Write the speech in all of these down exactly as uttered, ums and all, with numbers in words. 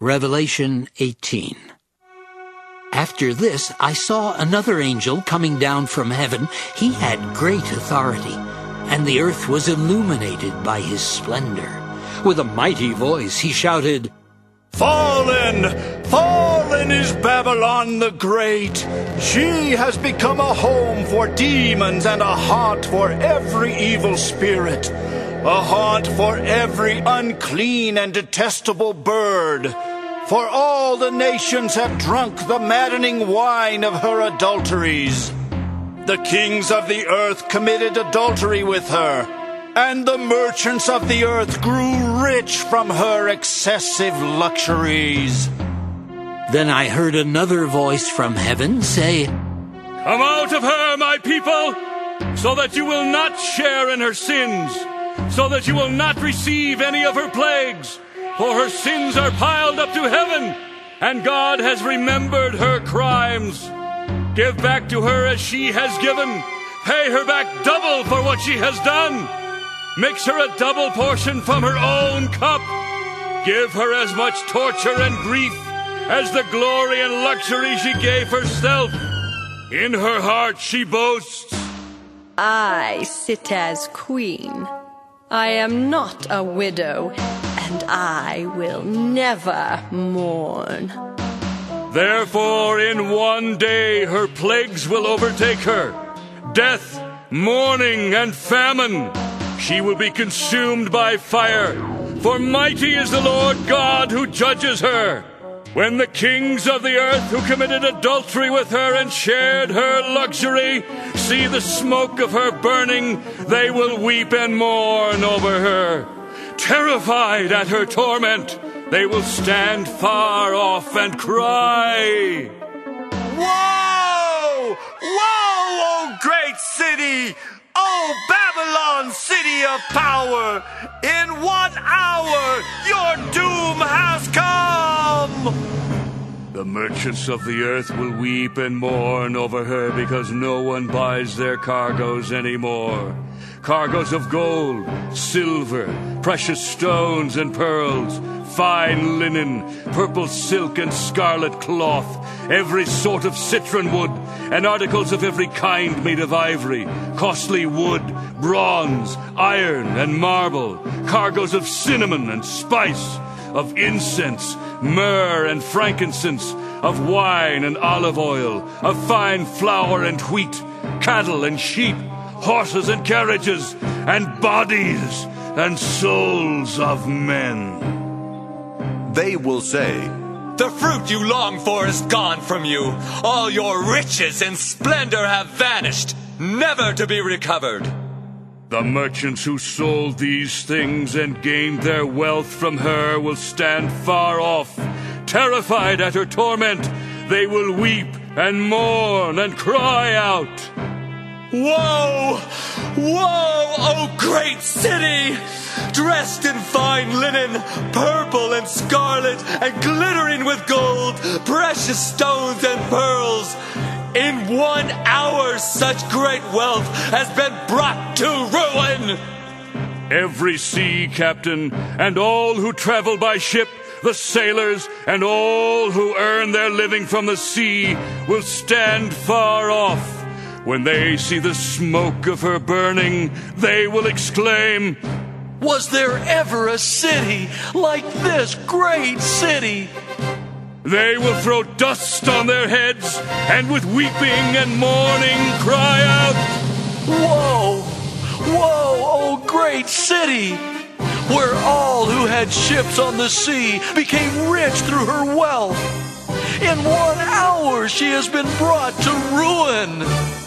Revelation eighteen. After this, I saw another angel coming down from heaven. He had great authority, and the earth was illuminated by his splendor. With a mighty voice, he shouted, "Fallen! Fallen is Babylon the Great! She has become a home for demons and a haunt for every evil spirit, a haunt for every unclean and detestable bird. For all the nations have drunk the maddening wine of her adulteries. The kings of the earth committed adultery with her, and the merchants of the earth grew rich from her excessive luxuries." Then I heard another voice from heaven say, "Come out of her, my people, so that you will not share in her sins, so that you will not receive any of her plagues. For her sins are piled up to heaven, and God has remembered her crimes. Give back to her as she has given. Pay her back double for what she has done. Mix her a double portion from her own cup. Give her as much torture and grief as the glory and luxury she gave herself. In her heart she boasts, 'I sit as queen. I am not a widow, and I will never mourn.' Therefore in one day her plagues will overtake her, death, mourning, and famine. She will be consumed by fire, for mighty is the Lord God who judges her. When the kings of the earth who committed adultery with her and shared her luxury see the smoke of her burning, they will weep and mourn over her. Terrified at her torment, they will stand far off and cry, "Woe! Woe, O great city! O Babylon, city of power! In one hour your doom has come!" The merchants of the earth will weep and mourn over her because no one buys their cargoes anymore. Cargoes of gold, silver, precious stones and pearls, fine linen, purple silk and scarlet cloth, every sort of citron wood, and articles of every kind made of ivory, costly wood, bronze, iron, and marble, cargoes of cinnamon and spice, of incense, myrrh and frankincense, of wine and olive oil, of fine flour and wheat, cattle and sheep, horses and carriages, and bodies and souls of men. They will say, "The fruit you long for is gone from you. All your riches and splendor have vanished, never to be recovered." The merchants who sold these things and gained their wealth from her will stand far off. Terrified at her torment, they will weep and mourn and cry out, "Woe! Woe, O great city! Dressed in fine linen, purple and scarlet, and glittering with gold, precious stones and pearls. In one hour such great wealth has been brought to ruin." Every sea captain and all who travel by ship, the sailors and all who earn their living from the sea will stand far off. When they see the smoke of her burning, they will exclaim, "Was there ever a city like this great city?" They will throw dust on their heads, and with weeping and mourning cry out, "Woe! Woe, O great city! Where all who had ships on the sea became rich through her wealth. In one hour she has been brought to ruin."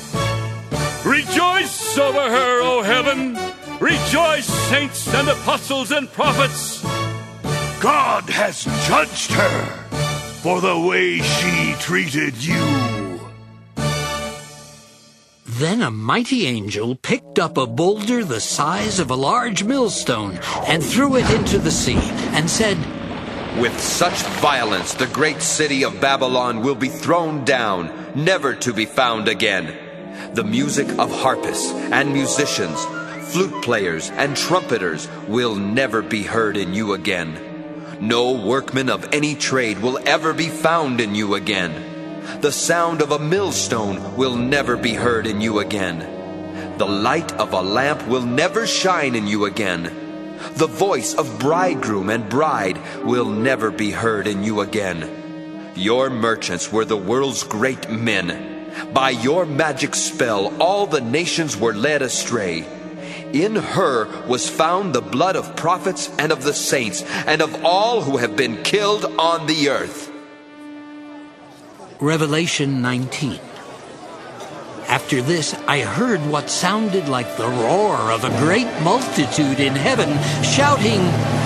Rejoice over her, O heaven! Rejoice, saints and apostles and prophets! God has judged her for the way she treated you. Then a mighty angel picked up a boulder the size of a large millstone and threw it into the sea and said, "With such violence the great city of Babylon will be thrown down, never to be found again. The music of harpists and musicians, flute players and trumpeters will never be heard in you again. No workman of any trade will ever be found in you again. The sound of a millstone will never be heard in you again. The light of a lamp will never shine in you again. The voice of bridegroom and bride will never be heard in you again. Your merchants were the world's great men. By your magic spell, all the nations were led astray. In her was found the blood of prophets and of the saints and of all who have been killed on the earth. Revelation nineteen. After this, I heard what sounded like the roar of a great multitude in heaven, shouting,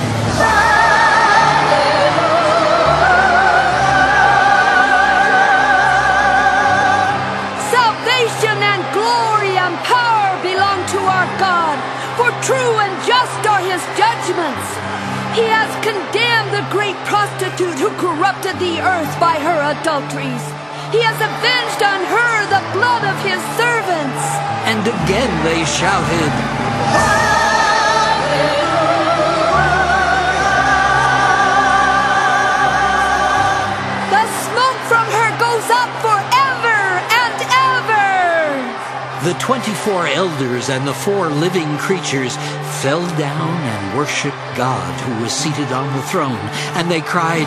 Salvation and glory and power belong to our God, for true and just are his judgments. He has condemned the great prostitute who corrupted the earth by her adulteries. He has avenged on her the blood of his servants. And again they shouted, The smoke from her goes up forever and ever. The twenty-four elders and the four living creatures fell down and worshipped God who was seated on the throne, and they cried,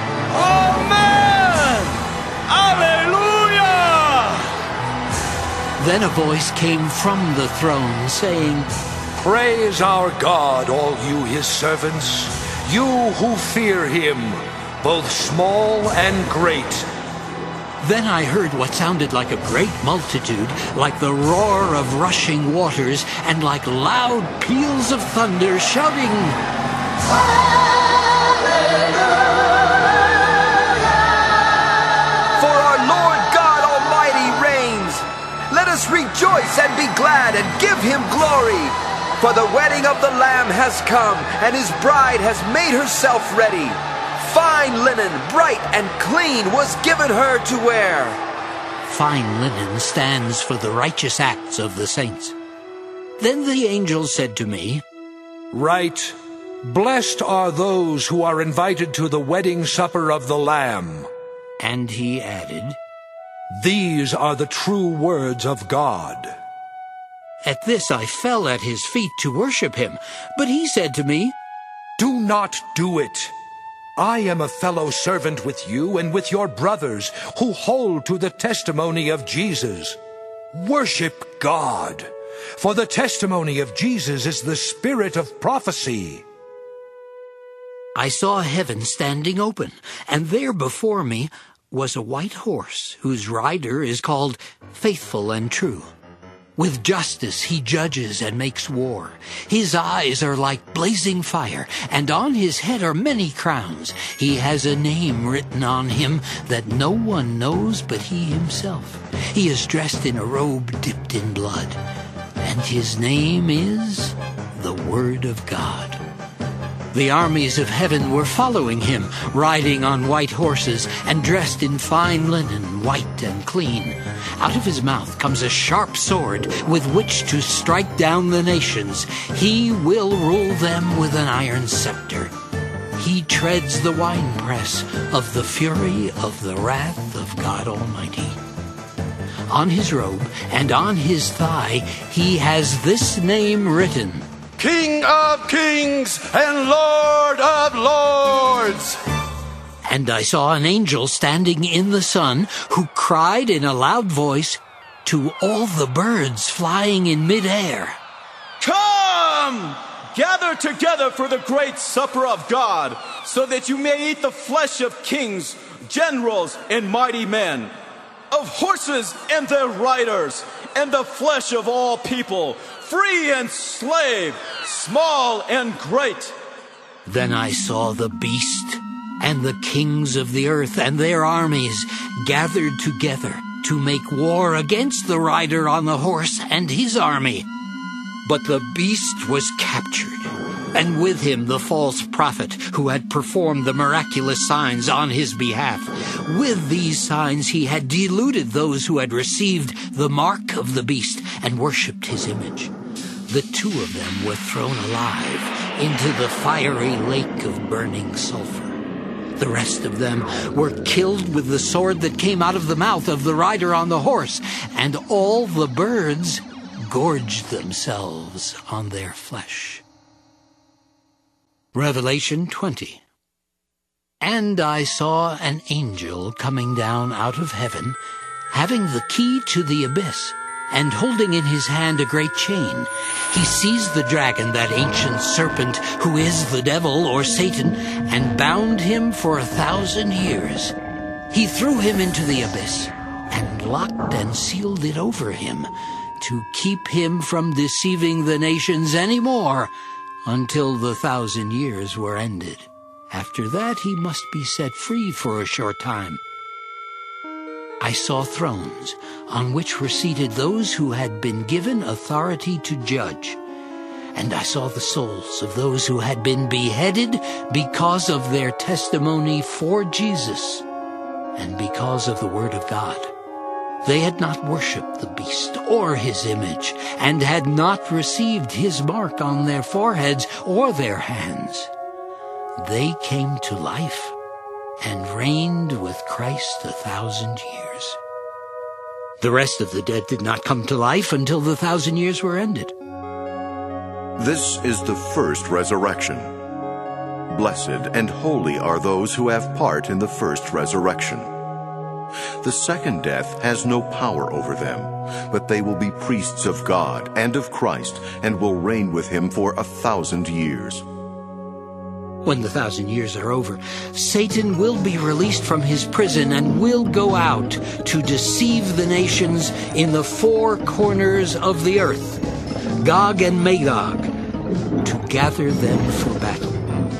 Amen! Alleluia! Then a voice came from the throne saying, Praise our God, all you his servants, you who fear him, both small and great. Then I heard what sounded like a great multitude, like the roar of rushing waters, and like loud peals of thunder, shouting, For our Lord God Almighty reigns. Let us rejoice and be glad and give him glory. For the wedding of the Lamb has come, and his bride has made herself ready. Fine linen, bright and clean, was given her to wear. Fine linen stands for the righteous acts of the saints. Then the angel said to me, Write, Blessed are those who are invited to the wedding supper of the Lamb. And he added, These are the true words of God. At this I fell at his feet to worship him, but he said to me, Do not do it. I am a fellow servant with you and with your brothers who hold to the testimony of Jesus. Worship God, for the testimony of Jesus is the spirit of prophecy. I saw heaven standing open, and there before me was a white horse whose rider is called Faithful and True. With justice he judges and makes war. His eyes are like blazing fire, and on his head are many crowns. He has a name written on him that no one knows but he himself. He is dressed in a robe dipped in blood, and his name is the Word of God. The armies of heaven were following him, riding on white horses and dressed in fine linen, white and clean. Out of his mouth comes a sharp sword with which to strike down the nations. He will rule them with an iron scepter. He treads the winepress of the fury of the wrath of God Almighty. On his robe and on his thigh he has this name written, King of kings and Lord of lords. And I saw an angel standing in the sun who cried in a loud voice to all the birds flying in midair, Come! Gather together for the great supper of God, so that you may eat the flesh of kings, generals, and mighty men, of horses and their riders, and the flesh of all people, free and slave, small and great. Then I saw the beast and the kings of the earth and their armies gathered together to make war against the rider on the horse and his army. But the beast was captured, and with him the false prophet who had performed the miraculous signs on his behalf. With these signs he had deluded those who had received the mark of the beast and worshipped his image. The two of them were thrown alive into the fiery lake of burning sulfur. The rest of them were killed with the sword that came out of the mouth of the rider on the horse, and all the birds gorged themselves on their flesh. Revelation twenty. And I saw an angel coming down out of heaven, having the key to the abyss, and holding in his hand a great chain. He seized the dragon, that ancient serpent, who is the devil or Satan, and bound him for a thousand years. He threw him into the abyss, and locked and sealed it over him, to keep him from deceiving the nations any more, until the thousand years were ended. After that he must be set free for a short time. I saw thrones, on which were seated those who had been given authority to judge. And I saw the souls of those who had been beheaded because of their testimony for Jesus, and because of the word of God. They had not worshipped the beast or his image, and had not received his mark on their foreheads or their hands. They came to life and reigned with Christ a thousand years. The rest of the dead did not come to life until the thousand years were ended. This is the first resurrection. Blessed and holy are those who have part in the first resurrection. The second death has no power over them, but they will be priests of God and of Christ, and will reign with him for a thousand years. When the thousand years are over, Satan will be released from his prison and will go out to deceive the nations in the four corners of the earth, Gog and Magog, to gather them for battle.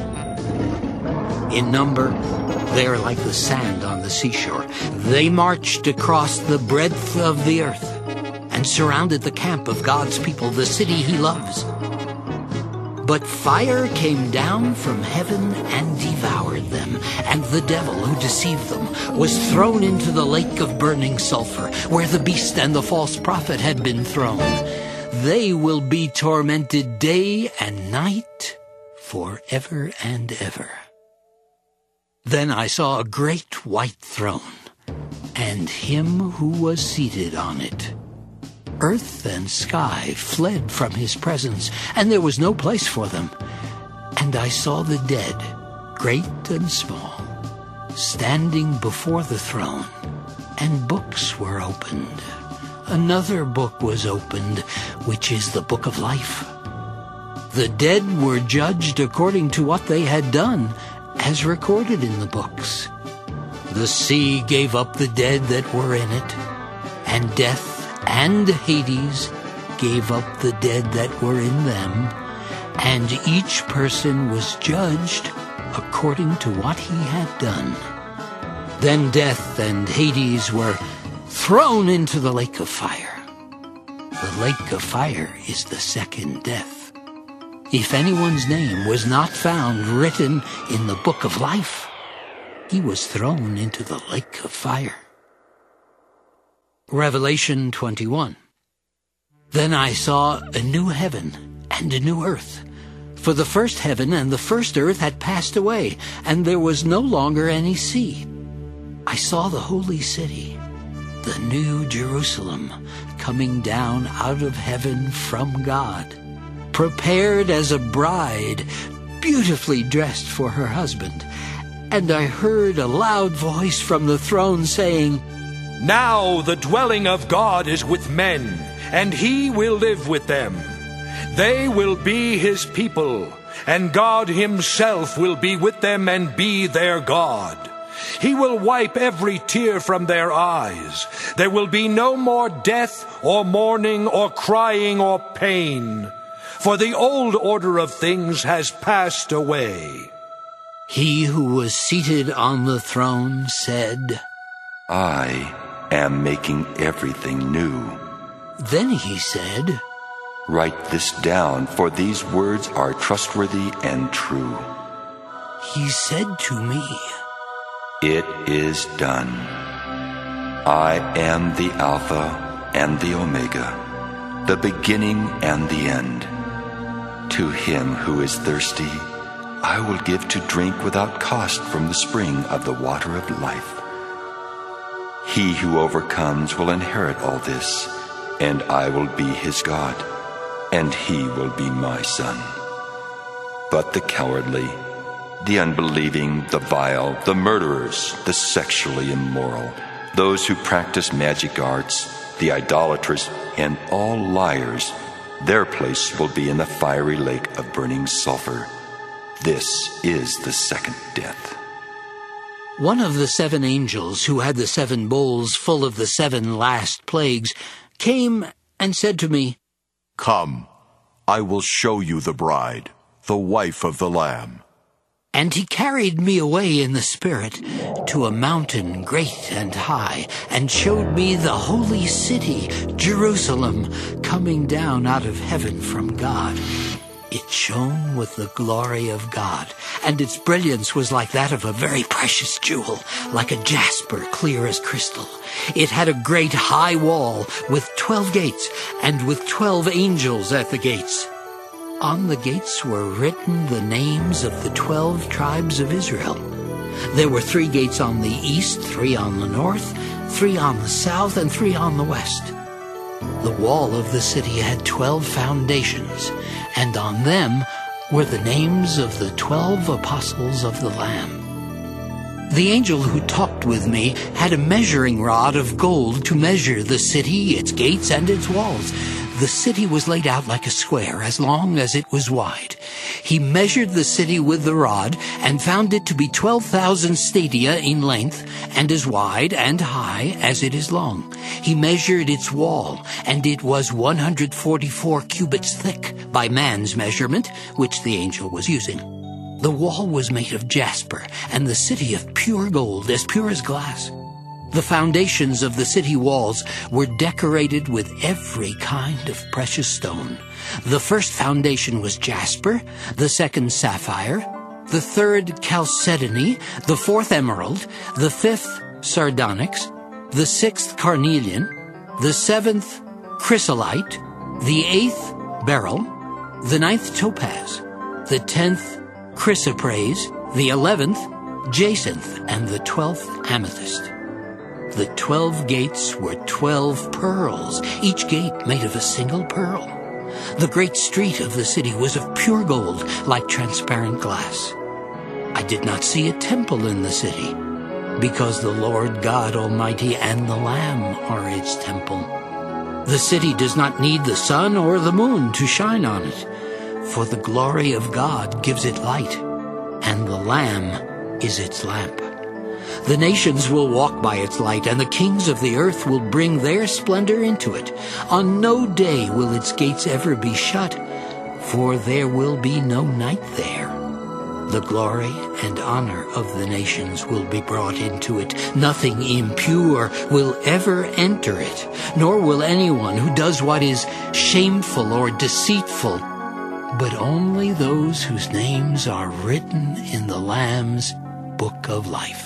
In number, they are like the sand on the seashore. They marched across the breadth of the earth and surrounded the camp of God's people, the city he loves. But fire came down from heaven and devoured them, and the devil who deceived them was thrown into the lake of burning sulfur, where the beast and the false prophet had been thrown. They will be tormented day and night forever and ever. Then I saw a great white throne, and him who was seated on it. Earth and sky fled from his presence, and there was no place for them. And I saw the dead, great and small, standing before the throne, and books were opened. Another book was opened, which is the book of life. The dead were judged according to what they had done, as recorded in the books. The sea gave up the dead that were in it, and death and Hades gave up the dead that were in them, and each person was judged according to what he had done. Then death and Hades were thrown into the lake of fire. The lake of fire is the second death. If anyone's name was not found written in the book of life, he was thrown into the lake of fire. Revelation twenty-one. Then I saw a new heaven and a new earth, for the first heaven and the first earth had passed away, and there was no longer any sea. I saw the holy city, the new Jerusalem, coming down out of heaven from God, prepared as a bride, beautifully dressed for her husband. And I heard a loud voice from the throne saying, Now the dwelling of God is with men, and he will live with them. They will be his people, and God himself will be with them and be their God. He will wipe every tear from their eyes. There will be no more death or mourning or crying or pain, for the old order of things has passed away. He who was seated on the throne said, I am making everything new. Then he said, Write this down, for these words are trustworthy and true. He said to me, It is done. I am the Alpha and the Omega, the beginning and the end. To him who is thirsty, I will give to drink without cost from the spring of the water of life. He who overcomes will inherit all this, and I will be his God, and he will be my son. But the cowardly, the unbelieving, the vile, the murderers, the sexually immoral, those who practice magic arts, the idolaters, and all liars, their place will be in the fiery lake of burning sulfur. This is the second death. One of the seven angels who had the seven bowls full of the seven last plagues came and said to me, "Come, I will show you the bride, the wife of the Lamb." And he carried me away in the Spirit to a mountain great and high, and showed me the holy city, Jerusalem, coming down out of heaven from God. It shone with the glory of God, and its brilliance was like that of a very precious jewel, like a jasper clear as crystal. It had a great high wall with twelve gates, and with twelve angels at the gates. On the gates were written the names of the twelve tribes of Israel. There were three gates on the east, three on the north, three on the south, and three on the west. The wall of the city had twelve foundations, and on them were the names of the twelve apostles of the Lamb. The angel who talked with me had a measuring rod of gold to measure the city, its gates, and its walls. The city was laid out like a square, as long as it was wide. He measured the city with the rod, and found it to be twelve thousand stadia in length, and as wide and high as it is long. He measured its wall, and it was one hundred forty-four cubits thick by man's measurement, which the angel was using. The wall was made of jasper, and the city of pure gold, as pure as glass. The foundations of the city walls were decorated with every kind of precious stone. The first foundation was jasper, the second sapphire, the third chalcedony, the fourth emerald, the fifth sardonyx, the sixth carnelian, the seventh chrysolite, the eighth beryl, the ninth topaz, the tenth chrysoprase, the eleventh jacinth, and the twelfth amethyst. The twelve gates were twelve pearls, each gate made of a single pearl. The great street of the city was of pure gold, like transparent glass. I did not see a temple in the city, because the Lord God Almighty and the Lamb are its temple. The city does not need the sun or the moon to shine on it, for the glory of God gives it light, and the Lamb is its lamp. The nations will walk by its light, and the kings of the earth will bring their splendor into it. On no day will its gates ever be shut, for there will be no night there. The glory and honor of the nations will be brought into it. Nothing impure will ever enter it, nor will anyone who does what is shameful or deceitful, but only those whose names are written in the Lamb's book of life.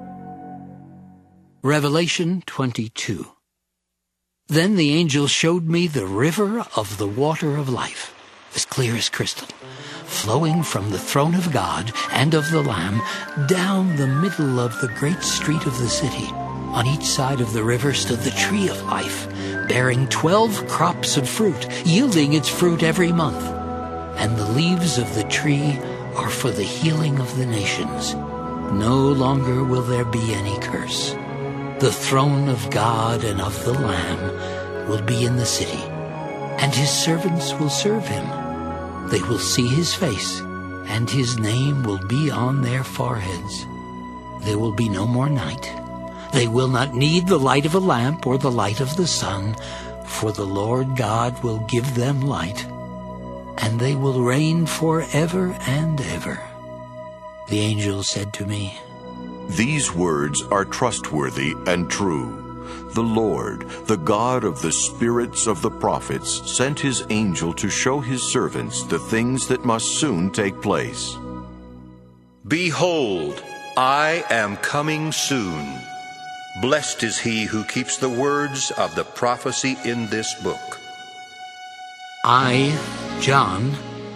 Revelation twenty-two. Then the angel showed me the river of the water of life, as clear as crystal, flowing from the throne of God and of the Lamb down the middle of the great street of the city. On each side of the river stood the tree of life, bearing twelve crops of fruit, yielding its fruit every month. And the leaves of the tree are for the healing of the nations. No longer will there be any curse. The throne of God and of the Lamb will be in the city, and his servants will serve him. They will see his face, and his name will be on their foreheads. There will be no more night. They will not need the light of a lamp or the light of the sun, for the Lord God will give them light, and they will reign forever and ever. The angel said to me, "These words are trustworthy and true. The Lord, the God of the spirits of the prophets, sent his angel to show his servants the things that must soon take place." Behold, I am coming soon. Blessed is he who keeps the words of the prophecy in this book. I, John,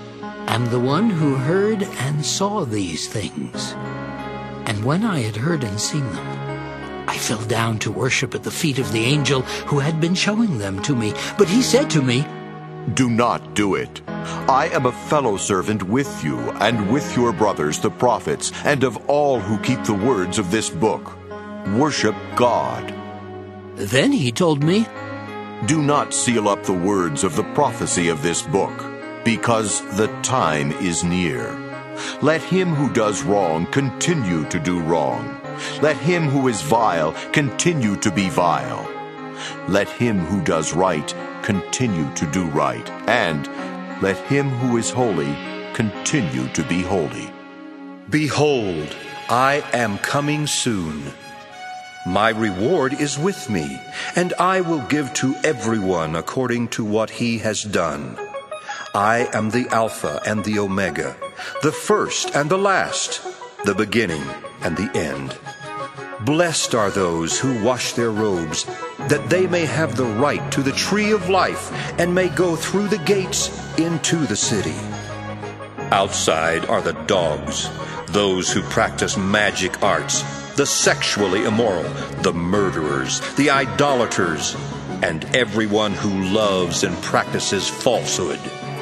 am the one who heard and saw these things. And when I had heard and seen them, I fell down to worship at the feet of the angel who had been showing them to me. But he said to me, Do not do it. I am a fellow servant with you and with your brothers the prophets and of all who keep the words of this book. Worship God. Then he told me, Do not seal up the words of the prophecy of this book, because the time is near. Let him who does wrong continue to do wrong. Let him who is vile continue to be vile. Let him who does right continue to do right. And let him who is holy continue to be holy. Behold, I am coming soon. My reward is with me, and I will give to everyone according to what he has done. I am the Alpha and the Omega, the first and the last, the beginning and the end. Blessed are those who wash their robes, that they may have the right to the tree of life and may go through the gates into the city. Outside are the dogs, those who practice magic arts, the sexually immoral, the murderers, the idolaters, and everyone who loves and practices falsehood.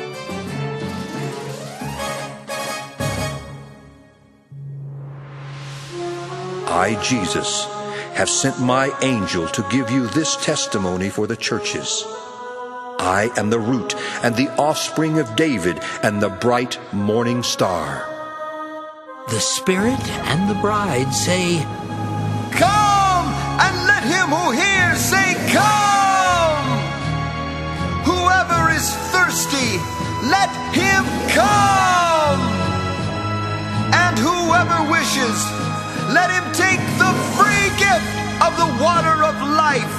I, Jesus, have sent my angel to give you this testimony for the churches. I am the root and the offspring of David and the bright morning star. The Spirit and the bride say, Come! And let him who hears say, Come! Whoever is thirsty, let him come! And whoever wishes, let him take the free gift of the water of life.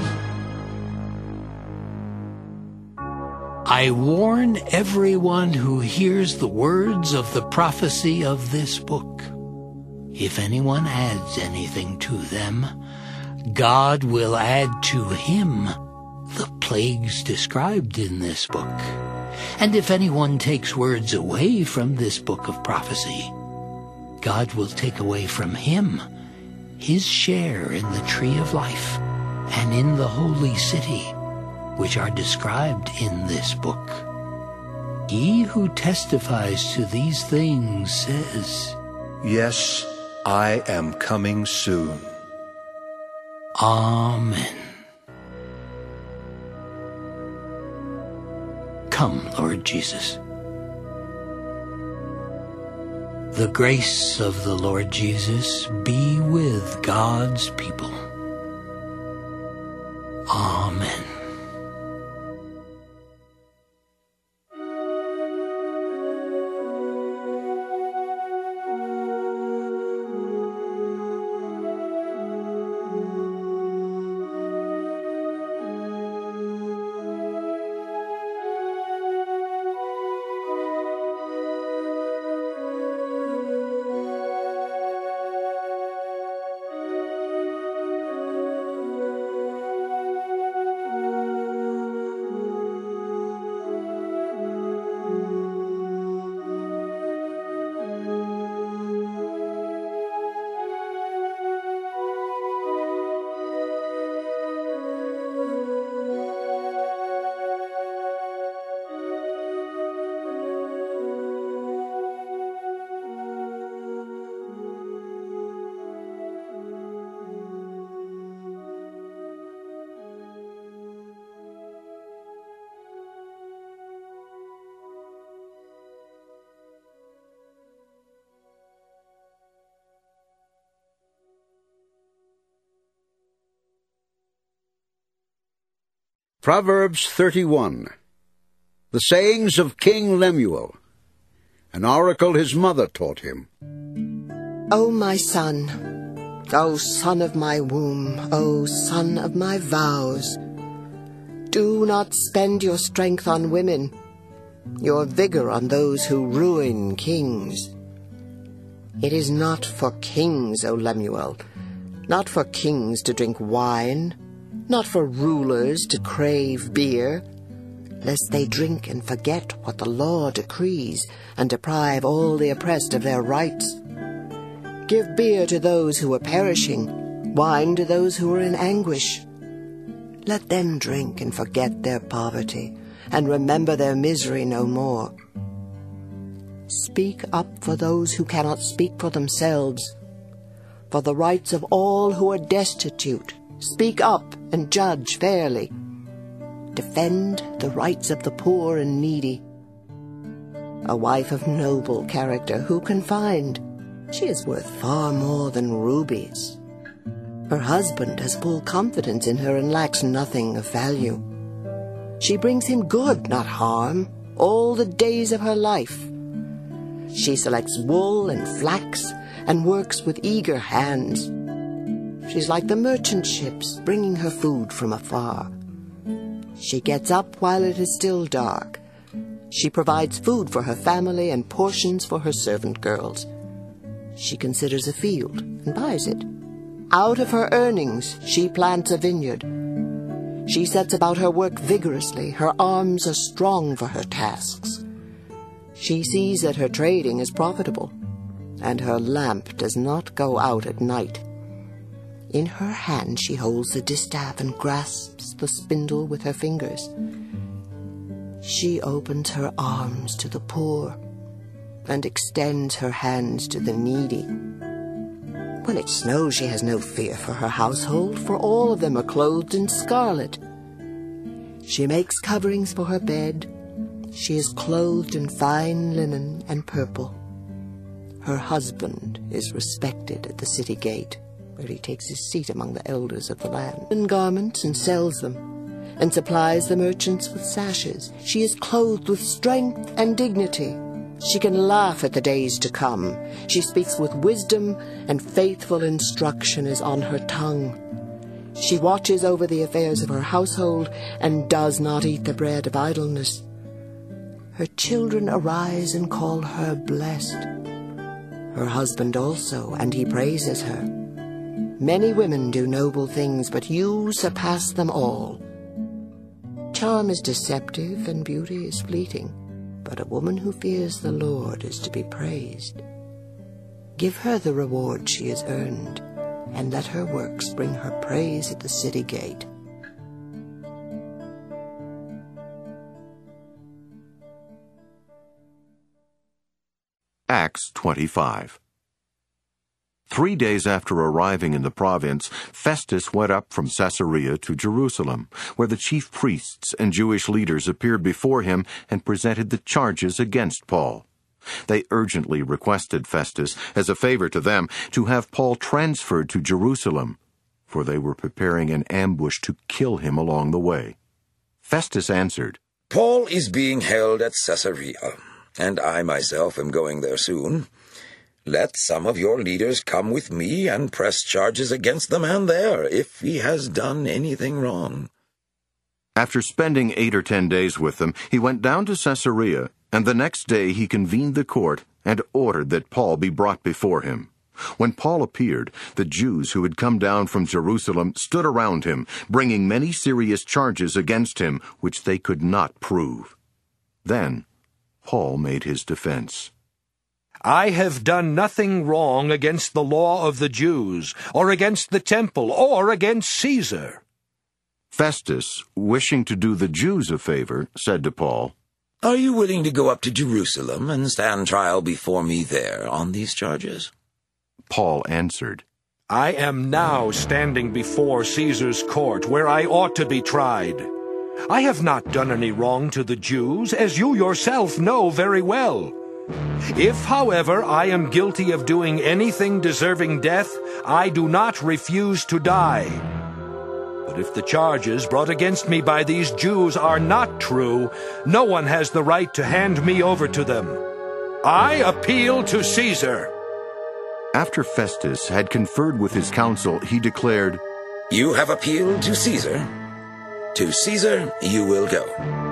I warn everyone who hears the words of the prophecy of this book. If anyone adds anything to them, God will add to him the plagues described in this book. And if anyone takes words away from this book of prophecy, God will take away from him his share in the tree of life and in the holy city, which are described in this book. He who testifies to these things says, Yes, I am coming soon. Amen. Come, Lord Jesus. The grace of the Lord Jesus be with God's people. Amen. Proverbs thirty-one. The sayings of King Lemuel, an oracle his mother taught him. O my son, O son of my womb, O son of my vows, do not spend your strength on women, your vigor on those who ruin kings. It is not for kings, O Lemuel, not for kings to drink wine, not for rulers to crave beer, lest they drink and forget what the law decrees, and deprive all the oppressed of their rights. Give beer to those who are perishing, wine to those who are in anguish. Let them drink and forget their poverty, and remember their misery no more. Speak up for those who cannot speak for themselves, for the rights of all who are destitute. Speak up and judge fairly. Defend the rights of the poor and needy. A wife of noble character who can find? She is worth far more than rubies. Her husband has full confidence in her and lacks nothing of value. She brings him good, not harm, all the days of her life. She selects wool and flax and works with eager hands. She's like the merchant ships, bringing her food from afar. She gets up while it is still dark. She provides food for her family and portions for her servant girls. She considers a field and buys it. Out of her earnings, she plants a vineyard. She sets about her work vigorously. Her arms are strong for her tasks. She sees that her trading is profitable, and her lamp does not go out at night. In her hand she holds the distaff and grasps the spindle with her fingers. She opens her arms to the poor and extends her hands to the needy. When it snows, she has no fear for her household, for all of them are clothed in scarlet. She makes coverings for her bed. She is clothed in fine linen and purple. Her husband is respected at the city gate, where he takes his seat among the elders of the land, in garments and sells them, and supplies the merchants with sashes. She is clothed with strength and dignity. She can laugh at the days to come. She speaks with wisdom, and faithful instruction is on her tongue. She watches over the affairs of her household, and does not eat the bread of idleness. Her children arise and call her blessed. Her husband also, and he praises her. Many women do noble things, but you surpass them all. Charm is deceptive, and beauty is fleeting, but a woman who fears the Lord is to be praised. Give her the reward she has earned, and let her works bring her praise at the city gate. Acts twenty-five. Three days after arriving in the province, Festus went up from Caesarea to Jerusalem, where the chief priests and Jewish leaders appeared before him and presented the charges against Paul. They urgently requested Festus, as a favor to them, to have Paul transferred to Jerusalem, for they were preparing an ambush to kill him along the way. Festus answered, Paul is being held at Caesarea, and I myself am going there soon. Let some of your leaders come with me and press charges against the man there, if he has done anything wrong. After spending eight or ten days with them, he went down to Caesarea, and the next day he convened the court and ordered that Paul be brought before him. When Paul appeared, the Jews who had come down from Jerusalem stood around him, bringing many serious charges against him, which they could not prove. Then Paul made his defense. I have done nothing wrong against the law of the Jews, or against the temple, or against Caesar. Festus, wishing to do the Jews a favor, said to Paul, Are you willing to go up to Jerusalem and stand trial before me there on these charges? Paul answered, I am now standing before Caesar's court, where I ought to be tried. I have not done any wrong to the Jews, as you yourself know very well. If, however, I am guilty of doing anything deserving death, I do not refuse to die. But if the charges brought against me by these Jews are not true, no one has the right to hand me over to them. I appeal to Caesar. After Festus had conferred with his council, he declared, You have appealed to Caesar. To Caesar you will go.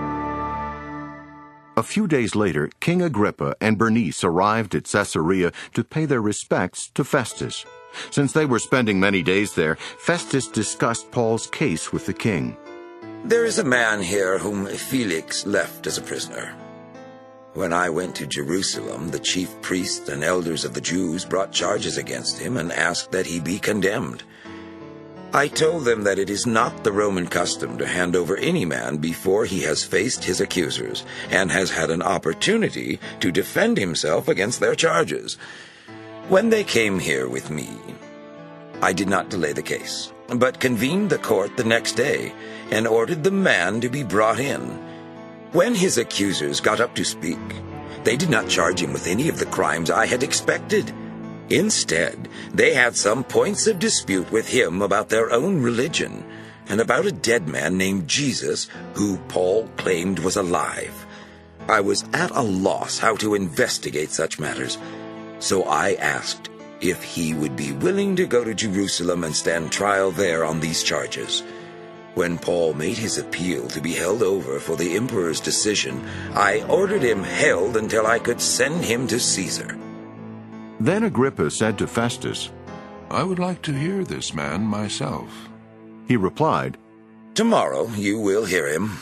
A few days later, King Agrippa and Bernice arrived at Caesarea to pay their respects to Festus. Since they were spending many days there, Festus discussed Paul's case with the king. There is a man here whom Felix left as a prisoner. When I went to Jerusalem, the chief priests and elders of the Jews brought charges against him and asked that he be condemned. I told them that it is not the Roman custom to hand over any man before he has faced his accusers and has had an opportunity to defend himself against their charges. When they came here with me, I did not delay the case, but convened the court the next day and ordered the man to be brought in. When his accusers got up to speak, they did not charge him with any of the crimes I had expected. Instead, they had some points of dispute with him about their own religion and about a dead man named Jesus who Paul claimed was alive. I was at a loss how to investigate such matters, so I asked if he would be willing to go to Jerusalem and stand trial there on these charges. When Paul made his appeal to be held over for the emperor's decision, I ordered him held until I could send him to Caesar. Then Agrippa said to Festus, I would like to hear this man myself. He replied, Tomorrow you will hear him.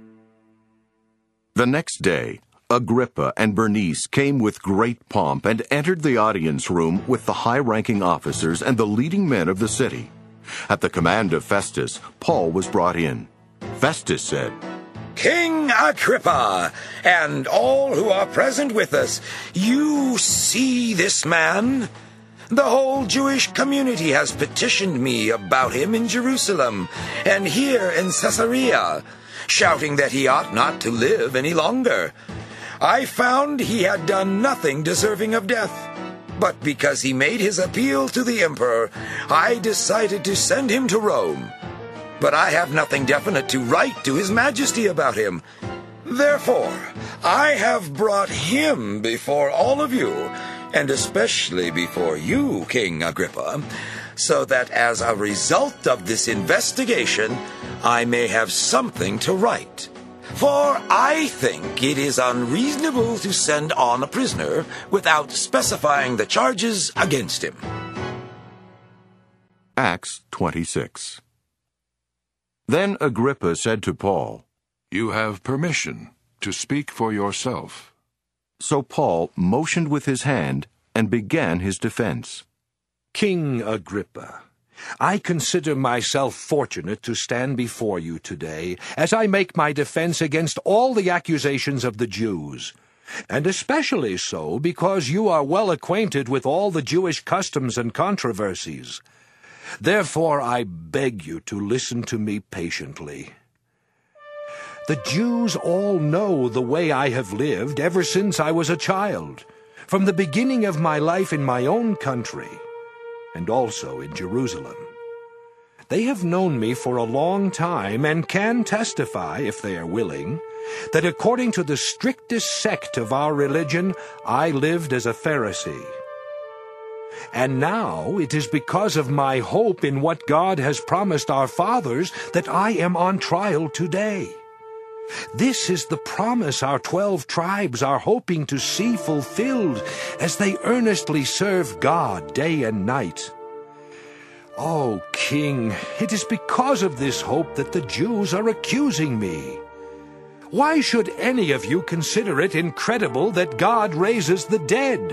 The next day, Agrippa and Bernice came with great pomp and entered the audience room with the high-ranking officers and the leading men of the city. At the command of Festus, Paul was brought in. Festus said, King Agrippa, and all who are present with us, you see this man? The whole Jewish community has petitioned me about him in Jerusalem and here in Caesarea, shouting that he ought not to live any longer. I found he had done nothing deserving of death. But because he made his appeal to the emperor, I decided to send him to Rome. But I have nothing definite to write to his majesty about him. Therefore, I have brought him before all of you, and especially before you, King Agrippa, so that as a result of this investigation, I may have something to write. For I think it is unreasonable to send on a prisoner without specifying the charges against him. Acts twenty-six. Then Agrippa said to Paul, You have permission to speak for yourself. So Paul motioned with his hand and began his defense. King Agrippa, I consider myself fortunate to stand before you today as I make my defense against all the accusations of the Jews, and especially so because you are well acquainted with all the Jewish customs and controversies. Therefore I beg you to listen to me patiently. The Jews all know the way I have lived ever since I was a child, from the beginning of my life in my own country, and also in Jerusalem. They have known me for a long time and can testify, if they are willing, that according to the strictest sect of our religion, I lived as a Pharisee. And now it is because of my hope in what God has promised our fathers that I am on trial today. This is the promise our twelve tribes are hoping to see fulfilled as they earnestly serve God day and night. Oh, King, it is because of this hope that the Jews are accusing me. Why should any of you consider it incredible that God raises the dead?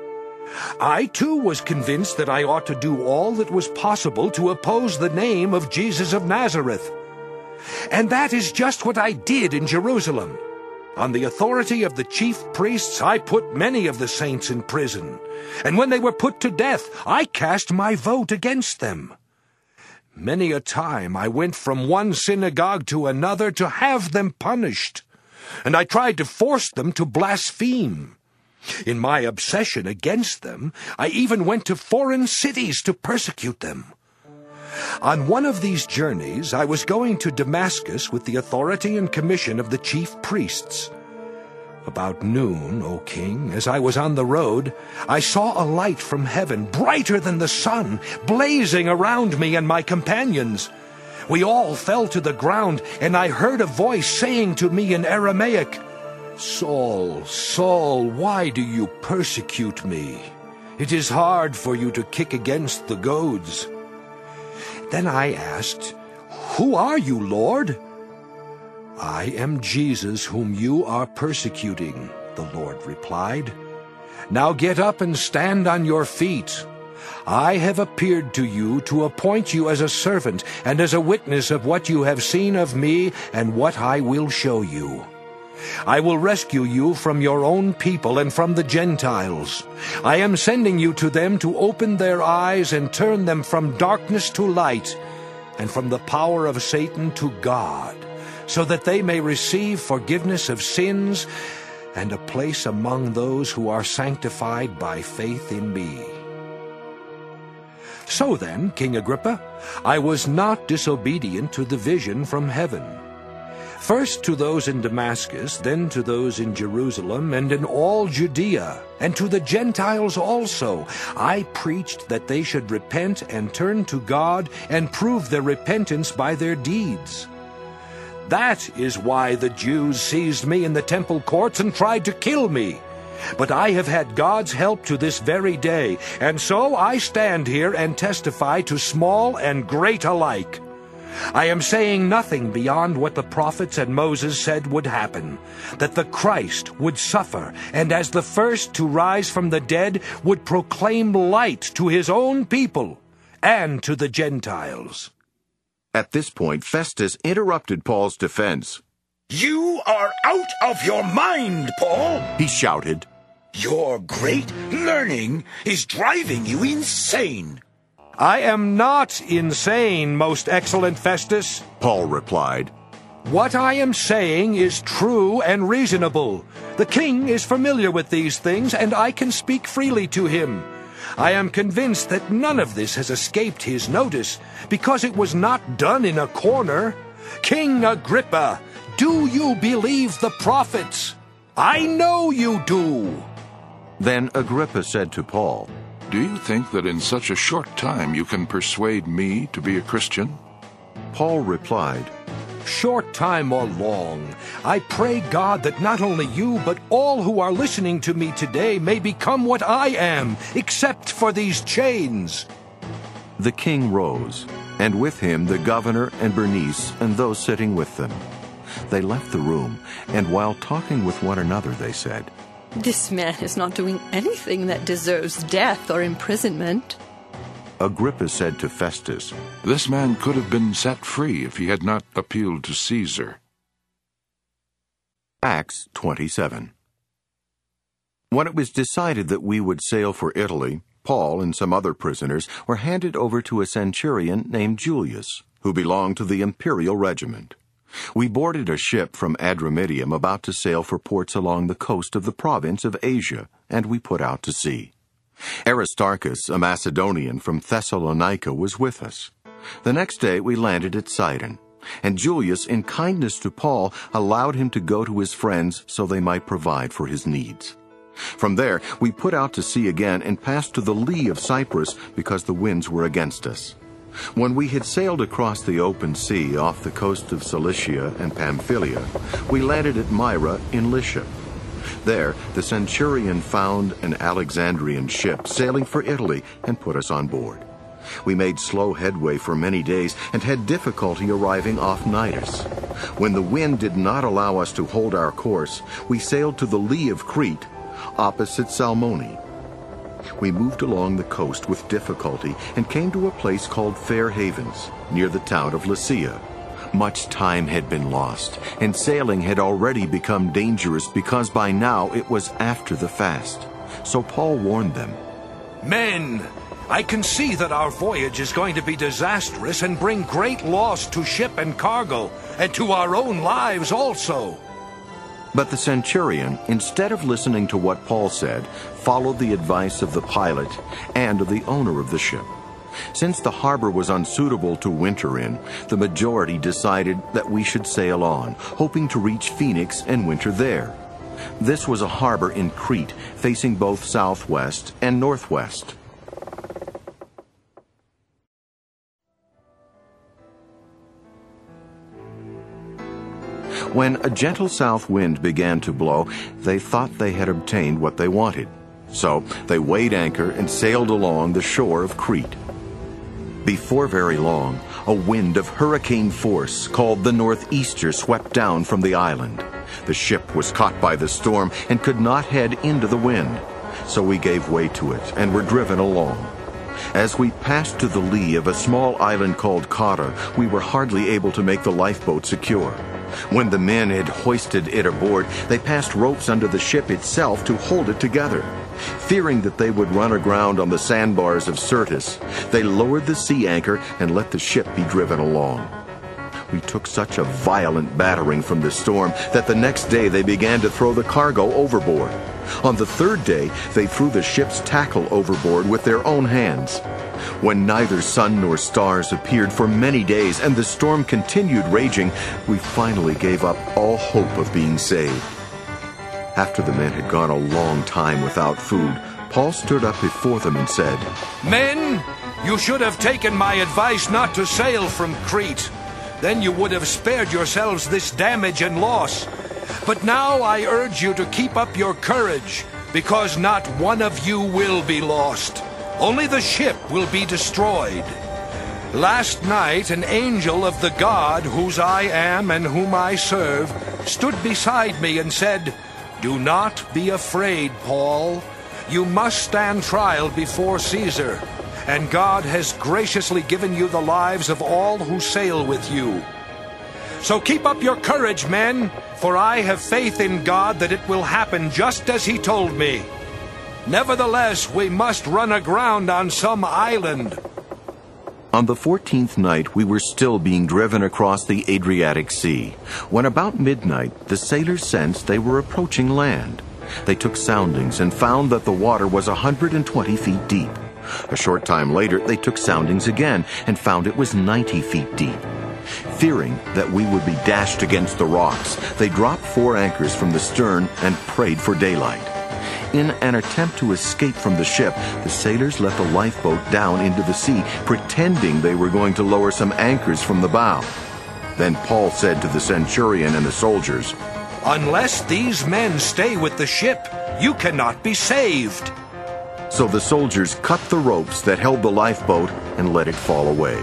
I, too, was convinced that I ought to do all that was possible to oppose the name of Jesus of Nazareth. And that is just what I did in Jerusalem. On the authority of the chief priests, I put many of the saints in prison. And when they were put to death, I cast my vote against them. Many a time I went from one synagogue to another to have them punished, and I tried to force them to blaspheme. In my obsession against them, I even went to foreign cities to persecute them. On one of these journeys, I was going to Damascus with the authority and commission of the chief priests. About noon, O king, as I was on the road, I saw a light from heaven, brighter than the sun, blazing around me and my companions. We all fell to the ground, and I heard a voice saying to me in Aramaic, Saul, Saul, why do you persecute me? It is hard for you to kick against the goads. Then I asked, Who are you, Lord? I am Jesus whom you are persecuting, the Lord replied. Now get up and stand on your feet. I have appeared to you to appoint you as a servant and as a witness of what you have seen of me and what I will show you. I will rescue you from your own people and from the Gentiles. I am sending you to them to open their eyes and turn them from darkness to light and from the power of Satan to God, so that they may receive forgiveness of sins and a place among those who are sanctified by faith in me. So then, King Agrippa, I was not disobedient to the vision from heaven. First to those in Damascus, then to those in Jerusalem, and in all Judea, and to the Gentiles also, I preached that they should repent and turn to God and prove their repentance by their deeds. That is why the Jews seized me in the temple courts and tried to kill me. But I have had God's help to this very day, and so I stand here and testify to small and great alike. I am saying nothing beyond what the prophets and Moses said would happen, that the Christ would suffer, and as the first to rise from the dead, would proclaim light to his own people and to the Gentiles. At this point, Festus interrupted Paul's defense. You are out of your mind, Paul, he shouted. Your great learning is driving you insane. I am not insane, most excellent Festus, Paul replied. What I am saying is true and reasonable. The king is familiar with these things, and I can speak freely to him. I am convinced that none of this has escaped his notice, because it was not done in a corner. King Agrippa, do you believe the prophets? I know you do. Then Agrippa said to Paul, Do you think that in such a short time you can persuade me to be a Christian? Paul replied, Short time or long, I pray God that not only you, but all who are listening to me today may become what I am, except for these chains. The king rose, and with him the governor and Bernice and those sitting with them. They left the room, and while talking with one another, they said, This man is not doing anything that deserves death or imprisonment. Agrippa said to Festus, This man could have been set free if he had not appealed to Caesar. Acts twenty-seven. When it was decided that we would sail for Italy, Paul and some other prisoners were handed over to a centurion named Julius, who belonged to the imperial regiment. We boarded a ship from Adramyttium about to sail for ports along the coast of the province of Asia, and we put out to sea. Aristarchus, a Macedonian from Thessalonica, was with us. The next day we landed at Sidon, and Julius, in kindness to Paul, allowed him to go to his friends so they might provide for his needs. From there we put out to sea again and passed to the lee of Cyprus because the winds were against us. When we had sailed across the open sea off the coast of Cilicia and Pamphylia, we landed at Myra in Lycia. There, the centurion found an Alexandrian ship sailing for Italy and put us on board. We made slow headway for many days and had difficulty arriving off Cnidus. When the wind did not allow us to hold our course, we sailed to the lee of Crete, opposite Salmone. We moved along the coast with difficulty and came to a place called Fair Havens, near the town of Lasea. Much time had been lost, and sailing had already become dangerous because by now it was after the fast. So Paul warned them, Men, I can see that our voyage is going to be disastrous and bring great loss to ship and cargo, and to our own lives also. But the centurion, instead of listening to what Paul said, followed the advice of the pilot and of the owner of the ship. Since the harbor was unsuitable to winter in, the majority decided that we should sail on, hoping to reach Phoenix and winter there. This was a harbor in Crete, facing both southwest and northwest. When a gentle south wind began to blow, they thought they had obtained what they wanted. So they weighed anchor and sailed along the shore of Crete. Before very long, a wind of hurricane force called the Northeaster swept down from the island. The ship was caught by the storm and could not head into the wind, so we gave way to it and were driven along. As we passed to the lee of a small island called Cauda, we were hardly able to make the lifeboat secure. When the men had hoisted it aboard, they passed ropes under the ship itself to hold it together. Fearing that they would run aground on the sandbars of Syrtis, they lowered the sea anchor and let the ship be driven along. We took such a violent battering from the storm that the next day they began to throw the cargo overboard. On the third day, they threw the ship's tackle overboard with their own hands. When neither sun nor stars appeared for many days and the storm continued raging, we finally gave up all hope of being saved. After the men had gone a long time without food, Paul stood up before them and said, Men, you should have taken my advice not to sail from Crete. Then you would have spared yourselves this damage and loss. But now I urge you to keep up your courage, because not one of you will be lost. Only the ship will be destroyed. Last night an angel of the God whose I am and whom I serve stood beside me and said, Do not be afraid, Paul. You must stand trial before Caesar, and God has graciously given you the lives of all who sail with you. So keep up your courage, men, for I have faith in God that it will happen just as he told me. Nevertheless, we must run aground on some island. On the fourteenth night, we were still being driven across the Adriatic Sea, when about midnight the sailors sensed they were approaching land. They took soundings and found that the water was one hundred twenty feet deep. A short time later, they took soundings again and found it was ninety feet deep. Fearing that we would be dashed against the rocks, they dropped four anchors from the stern and prayed for daylight. In an attempt to escape from the ship, the sailors let the lifeboat down into the sea, pretending they were going to lower some anchors from the bow. Then Paul said to the centurion and the soldiers, Unless these men stay with the ship, you cannot be saved. So the soldiers cut the ropes that held the lifeboat and let it fall away.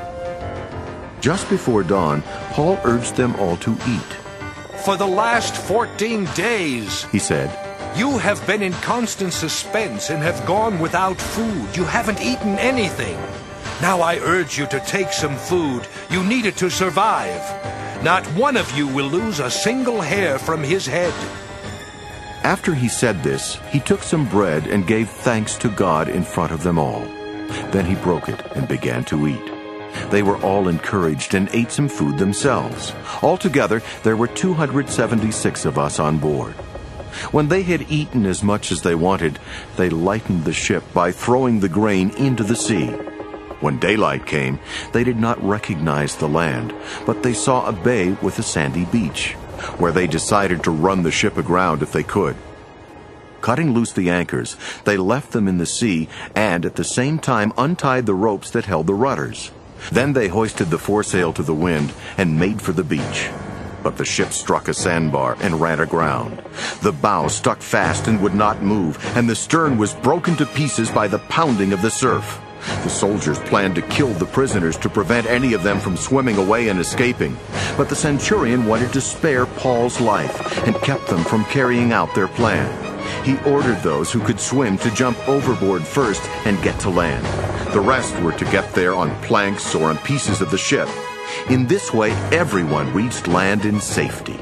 Just before dawn, Paul urged them all to eat. For the last fourteen days, he said, you have been in constant suspense and have gone without food. You haven't eaten anything. Now I urge you to take some food. You need it to survive. Not one of you will lose a single hair from his head. After he said this, he took some bread and gave thanks to God in front of them all. Then he broke it and began to eat. They were all encouraged and ate some food themselves. Altogether, there were two hundred seventy-six of us on board. When they had eaten as much as they wanted, they lightened the ship by throwing the grain into the sea. When daylight came, they did not recognize the land, but they saw a bay with a sandy beach, where they decided to run the ship aground if they could. Cutting loose the anchors, they left them in the sea and at the same time untied the ropes that held the rudders. Then they hoisted the foresail to the wind and made for the beach. But the ship struck a sandbar and ran aground. The bow stuck fast and would not move, and the stern was broken to pieces by the pounding of the surf. The soldiers planned to kill the prisoners to prevent any of them from swimming away and escaping. But the centurion wanted to spare Paul's life and kept them from carrying out their plan. He ordered those who could swim to jump overboard first and get to land. The rest were to get there on planks or on pieces of the ship. In this way, everyone reached land in safety.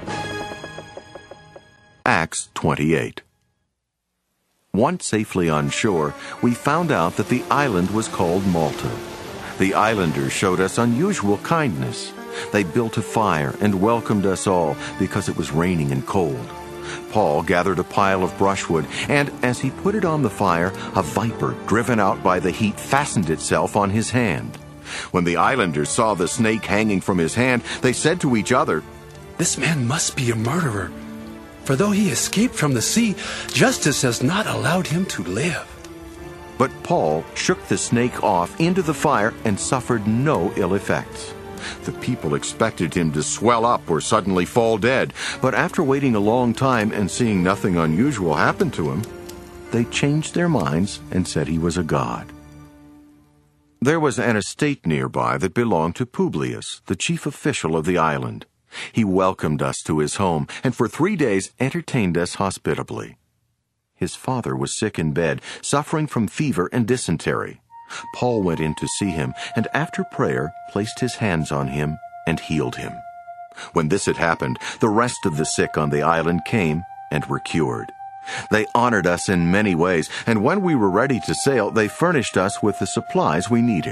Acts twenty-eight. Once safely on shore, we found out that the island was called Malta. The islanders showed us unusual kindness. They built a fire and welcomed us all because it was raining and cold. Paul gathered a pile of brushwood, and as he put it on the fire, a viper, driven out by the heat, fastened itself on his hand. When the islanders saw the snake hanging from his hand, they said to each other, This man must be a murderer, for though he escaped from the sea, justice has not allowed him to live. But Paul shook the snake off into the fire and suffered no ill effects. The people expected him to swell up or suddenly fall dead, but after waiting a long time and seeing nothing unusual happen to him, they changed their minds and said he was a god. There was an estate nearby that belonged to Publius, the chief official of the island. He welcomed us to his home, and for three days entertained us hospitably. His father was sick in bed, suffering from fever and dysentery. Paul went in to see him, and after prayer placed his hands on him and healed him. When this had happened, the rest of the sick on the island came and were cured. They honored us in many ways, and when we were ready to sail, they furnished us with the supplies we needed.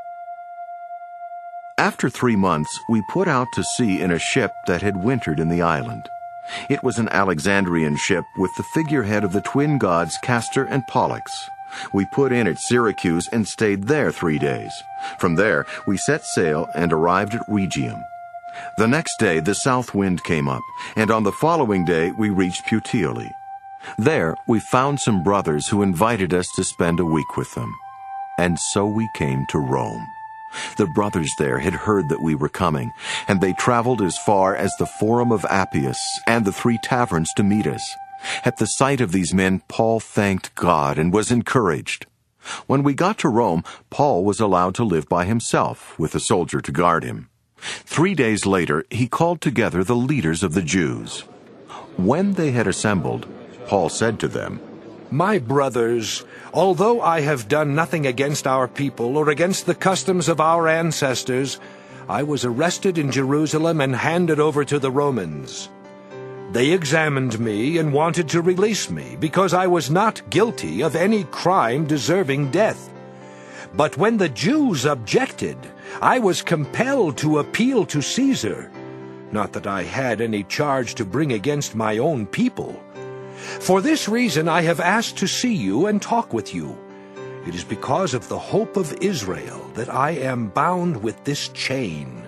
After three months, we put out to sea in a ship that had wintered in the island. It was an Alexandrian ship with the figurehead of the twin gods Castor and Pollux. We put in at Syracuse and stayed there three days. From there, we set sail and arrived at Rhegium. The next day, the south wind came up, and on the following day, we reached Puteoli. There, we found some brothers who invited us to spend a week with them. And so we came to Rome. The brothers there had heard that we were coming, and they traveled as far as the Forum of Appius and the Three Taverns to meet us. At the sight of these men, Paul thanked God and was encouraged. When we got to Rome, Paul was allowed to live by himself, with a soldier to guard him. Three days later, he called together the leaders of the Jews. When they had assembled, Paul said to them, "My brothers, although I have done nothing against our people or against the customs of our ancestors, I was arrested in Jerusalem and handed over to the Romans. They examined me and wanted to release me because I was not guilty of any crime deserving death. But when the Jews objected, I was compelled to appeal to Caesar. Not that I had any charge to bring against my own people. For this reason I have asked to see you and talk with you. It is because of the hope of Israel that I am bound with this chain."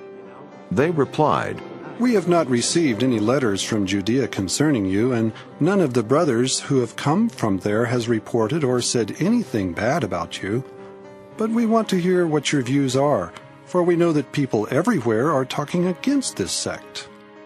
They replied, "We have not received any letters from Judea concerning you, and none of the brothers who have come from there has reported or said anything bad about you. But we want to hear what your views are, for we know that people everywhere are talking against this sect."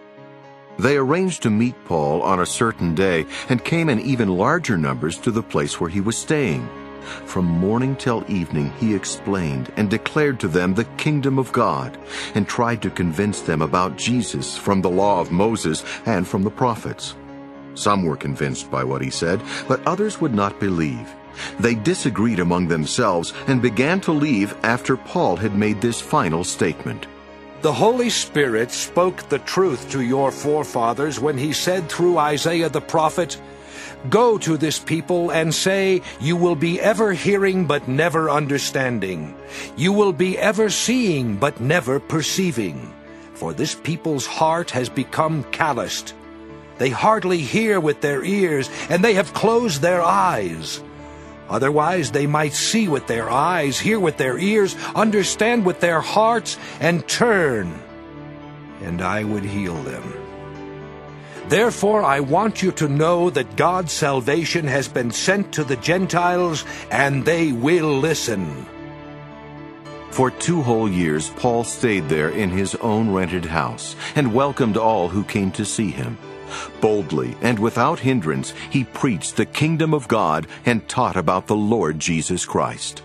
They arranged to meet Paul on a certain day and came in even larger numbers to the place where he was staying. From morning till evening he explained and declared to them the kingdom of God and tried to convince them about Jesus from the law of Moses and from the prophets. Some were convinced by what he said, but others would not believe. They disagreed among themselves and began to leave after Paul had made this final statement. "The Holy Spirit spoke the truth to your forefathers when he said through Isaiah the prophet, 'Go to this people and say, you will be ever hearing but never understanding. You will be ever seeing but never perceiving. For this people's heart has become calloused. They hardly hear with their ears, and they have closed their eyes. Otherwise they might see with their eyes, hear with their ears, understand with their hearts, and turn, and I would heal them.' Therefore I want you to know that God's salvation has been sent to the Gentiles, and they will listen." For two whole years Paul stayed there in his own rented house and welcomed all who came to see him. Boldly and without hindrance he preached the kingdom of God and taught about the Lord Jesus Christ.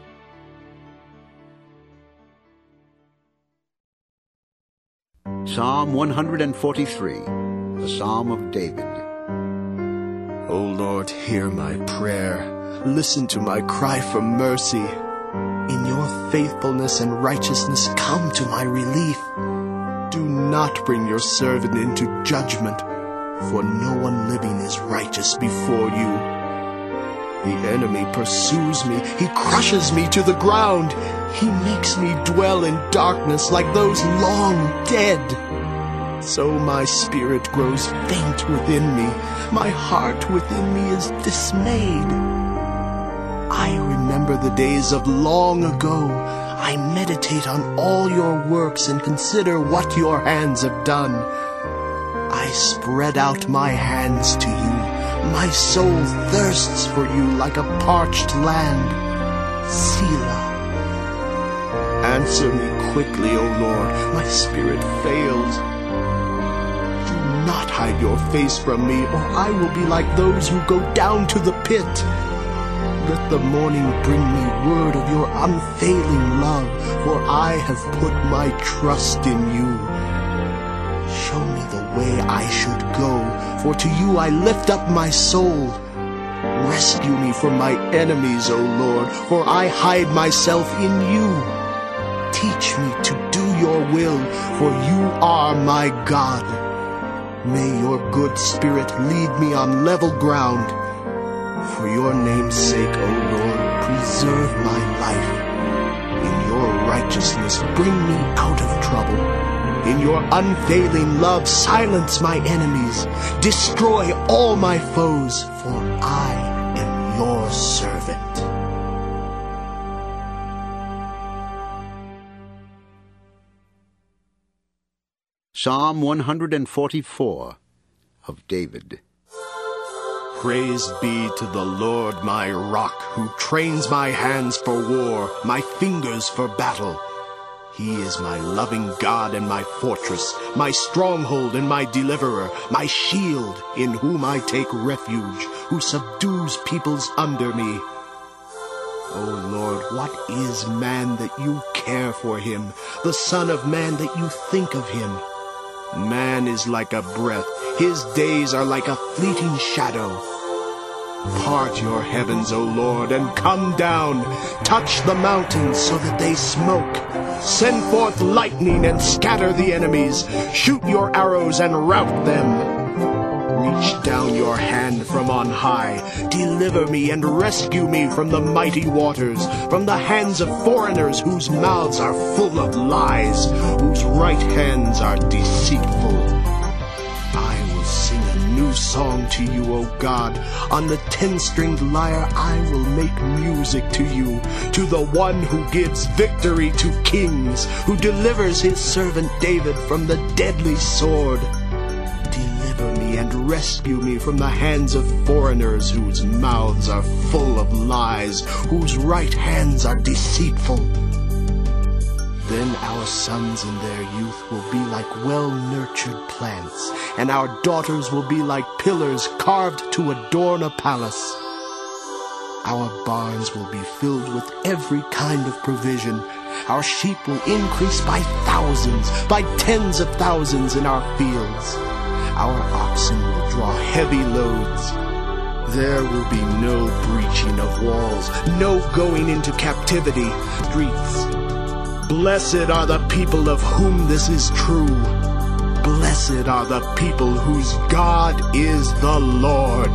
Psalm one forty-three, the Psalm of David. O Lord, hear my prayer. Listen to my cry for mercy. In your faithfulness and righteousness, come to my relief. Do not bring your servant into judgment, for no one living is righteous before you. The enemy pursues me. He crushes me to the ground. He makes me dwell in darkness like those long dead. So my spirit grows faint within me. My heart within me is dismayed. I remember the days of long ago. I meditate on all your works and consider what your hands have done. I spread out my hands to you. My soul thirsts for you like a parched land. Selah. Answer me quickly, O Lord. My spirit fails. Do not hide your face from me, or I will be like those who go down to the pit. Let the morning bring me word of your unfailing love, for I have put my trust in you. Show me the way I should go, for to you I lift up my soul. Rescue me from my enemies, O Lord, for I hide myself in you. Teach me to do your will, for you are my God. May your good spirit lead me on level ground. For your name's sake, O Lord, preserve my life. In your righteousness, bring me out of trouble. In your unfailing love, silence my enemies. Destroy all my foes, for I am your servant. Psalm one hundred forty-four of David. Praise be to the Lord my rock, who trains my hands for war, my fingers for battle. He is my loving God and my fortress, my stronghold and my deliverer, my shield in whom I take refuge, who subdues peoples under me. O Lord, what is man that you care for him, the son of man that you think of him? Man is like a breath, his days are like a fleeting shadow. Part your heavens, O Lord, and come down. Touch the mountains so that they smoke. Send forth lightning and scatter the enemies. Shoot your arrows and rout them. Reach down your hand from on high. Deliver me and rescue me from the mighty waters, from the hands of foreigners whose mouths are full of lies, whose right hands are deceitful. I will sing a new song to you, O God. On the ten-stringed lyre I will make music to you, to the one who gives victory to kings, who delivers his servant David from the deadly sword. Deliver me and rescue me from the hands of foreigners whose mouths are full of lies, whose right hands are deceitful. Then our sons in their youth will be like well-nurtured plants, and our daughters will be like pillars carved to adorn a palace. Our barns will be filled with every kind of provision. Our sheep will increase by thousands, by tens of thousands in our fields. Our oxen will draw heavy loads. There will be no breaching of walls, no going into captivity. Streets. Blessed are the people of whom this is true. Blessed are the people whose God is the Lord.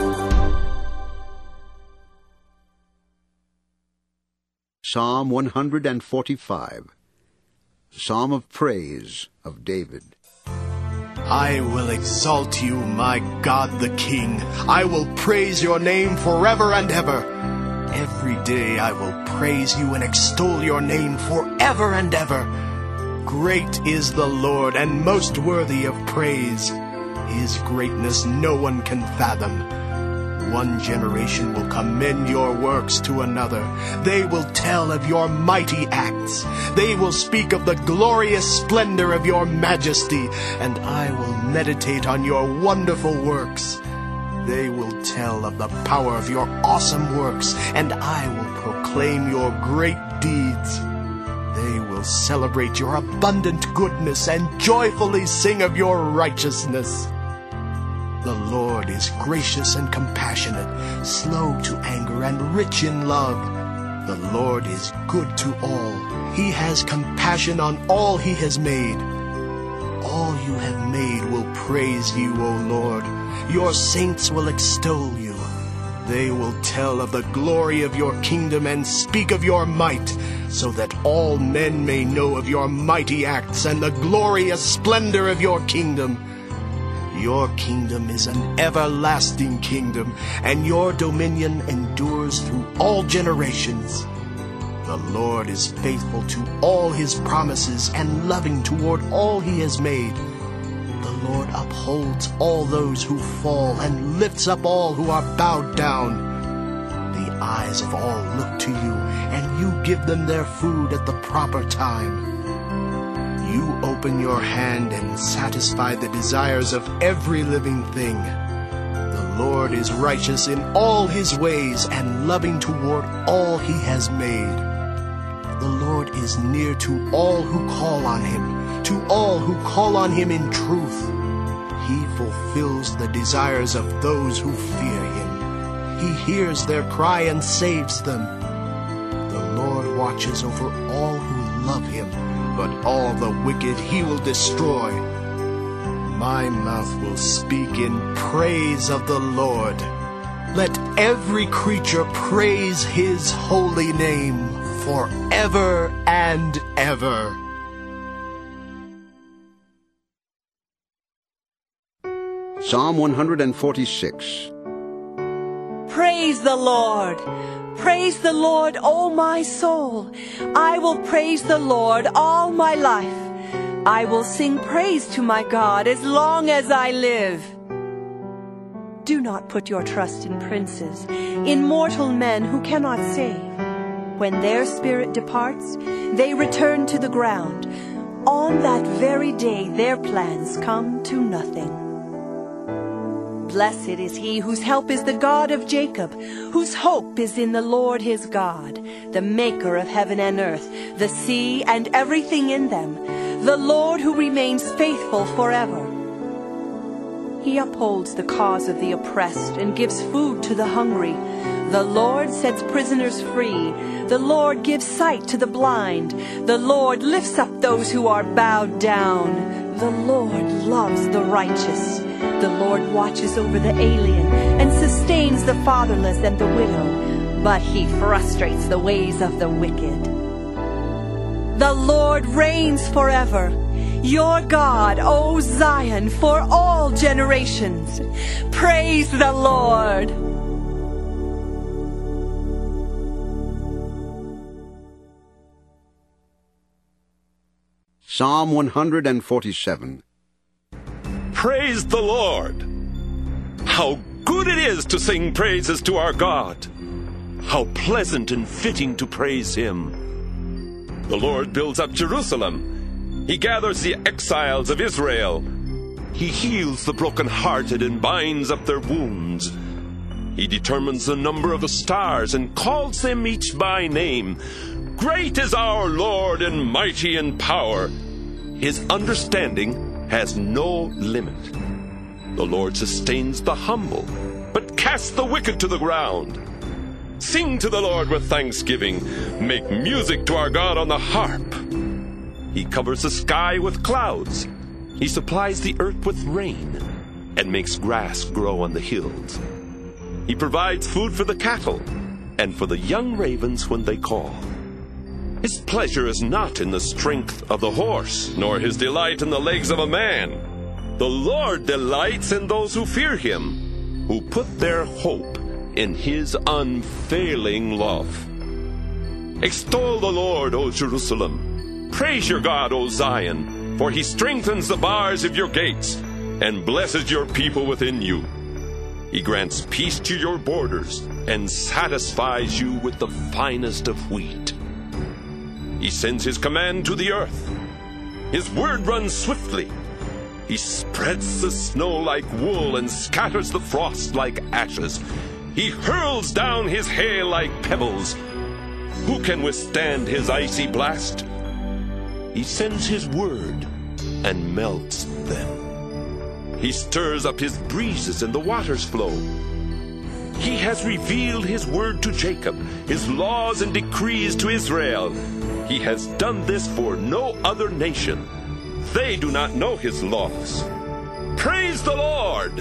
Psalm one hundred forty-five. Psalm of Praise of David. I will exalt you, my God the King. I will praise your name forever and ever. Every day I will praise you and extol your name forever and ever. Great is the Lord and most worthy of praise. His greatness no one can fathom. One generation will commend your works to another. They will tell of your mighty acts. They will speak of the glorious splendor of your majesty, and I will meditate on your wonderful works. They will tell of the power of your awesome works, and I will proclaim your great deeds. They will celebrate your abundant goodness and joyfully sing of your righteousness. The Lord is gracious and compassionate, slow to anger and rich in love. The Lord is good to all. He has compassion on all he has made. All you have made will praise you, O Lord. Your saints will extol you. They will tell of the glory of your kingdom and speak of your might, so that all men may know of your mighty acts and the glorious splendor of your kingdom. Your kingdom is an everlasting kingdom, and your dominion endures through all generations. The Lord is faithful to all his promises and loving toward all he has made. The Lord upholds all those who fall and lifts up all who are bowed down. The eyes of all look to you, and you give them their food at the proper time. You open your hand and satisfy the desires of every living thing. The Lord is righteous in all his ways and loving toward all he has made. The Lord is near to all who call on him, to all who call on him in truth. He fulfills the desires of those who fear him. He hears their cry and saves them. The Lord watches over all who love him, but all the wicked he will destroy. My mouth will speak in praise of the Lord. Let every creature praise his holy name forever and ever. Psalm one forty-six. Praise the Lord. Praise the Lord, O my soul. I will praise the Lord all my life. I will sing praise to my God as long as I live. Do not put your trust in princes, in mortal men who cannot save. When their spirit departs, they return to the ground. On that very day their plans come to nothing. Blessed is he whose help is the God of Jacob, whose hope is in the Lord his God, the maker of heaven and earth, the sea and everything in them, the Lord who remains faithful forever. He upholds the cause of the oppressed and gives food to the hungry. The Lord sets prisoners free. The Lord gives sight to the blind. The Lord lifts up those who are bowed down. The Lord loves the righteous. The Lord watches over the alien and sustains the fatherless and the widow, but he frustrates the ways of the wicked. The Lord reigns forever. Your God, O Zion, for all generations. Praise the Lord. Psalm one forty-seven. Praise the Lord! How good it is to sing praises to our God! How pleasant and fitting to praise him! The Lord builds up Jerusalem. He gathers the exiles of Israel. He heals the brokenhearted and binds up their wounds. He determines the number of the stars and calls them each by name. Great is our Lord and mighty in power. His understanding has no limit. The Lord sustains the humble, but casts the wicked to the ground. Sing to the Lord with thanksgiving. Make music to our God on the harp. He covers the sky with clouds. He supplies the earth with rain and makes grass grow on the hills. He provides food for the cattle and for the young ravens when they call. His pleasure is not in the strength of the horse, nor his delight in the legs of a man. The Lord delights in those who fear him, who put their hope in his unfailing love. Extol the Lord, O Jerusalem. Praise your God, O Zion, for he strengthens the bars of your gates and blesses your people within you. He grants peace to your borders and satisfies you with the finest of wheat. He sends his command to the earth. His word runs swiftly. He spreads the snow like wool and scatters the frost like ashes. He hurls down his hail like pebbles. Who can withstand his icy blast? He sends his word and melts them. He stirs up his breezes and the waters flow. He has revealed his word to Jacob, his laws and decrees to Israel. He has done this for no other nation. They do not know his laws. Praise the Lord!